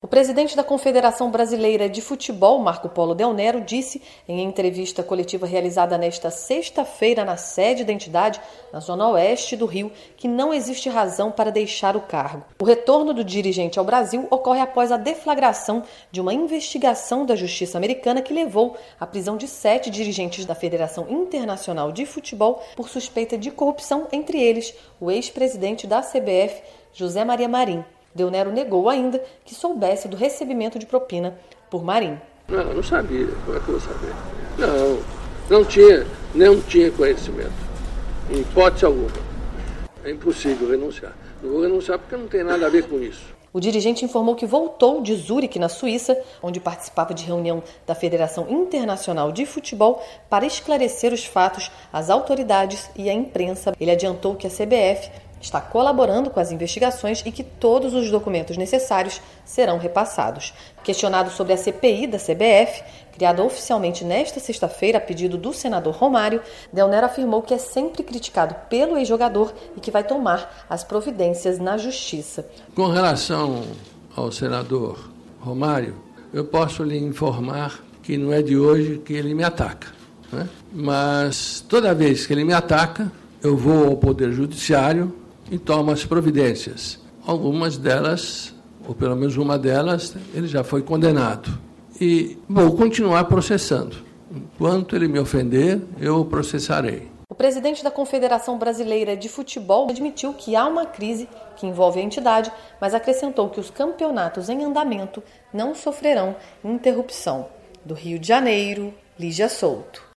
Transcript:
O presidente da Confederação Brasileira de Futebol, Marco Polo Del Nero, disse em entrevista coletiva realizada nesta sexta-feira na sede da entidade, na zona oeste do Rio, que não existe razão para deixar o cargo. O retorno do dirigente ao Brasil ocorre após a deflagração de uma investigação da Justiça Americana que levou à prisão de 7 dirigentes da Federação Internacional de Futebol por suspeita de corrupção, entre eles o ex-presidente da CBF, José Maria Marinho. Del Nero negou ainda que soubesse do recebimento de propina por Marinho. Não sabia. Como é que eu vou saber? Não tinha conhecimento. Em hipótese alguma. É impossível renunciar. Não vou renunciar porque não tem nada a ver com isso. O dirigente informou que voltou de Zurique, na Suíça, onde participava de reunião da Federação Internacional de Futebol para esclarecer os fatos às autoridades e à imprensa. Ele adiantou que a CBF está colaborando com as investigações e que todos os documentos necessários serão repassados. Questionado sobre a CPI da CBF, criada oficialmente nesta sexta-feira a pedido do senador Romário, Del Nero afirmou que é sempre criticado pelo ex-jogador e que vai tomar as providências na justiça. Com relação ao senador Romário, eu posso lhe informar que não é de hoje que ele me ataca, né? Mas toda vez que ele me ataca, eu vou ao Poder Judiciário e tomo as providências. Algumas delas, ou pelo menos uma delas, ele já foi condenado. E vou continuar processando. Enquanto ele me ofender, eu o processarei. O presidente da Confederação Brasileira de Futebol admitiu que há uma crise que envolve a entidade, mas acrescentou que os campeonatos em andamento não sofrerão interrupção. Do Rio de Janeiro, Lígia Souto.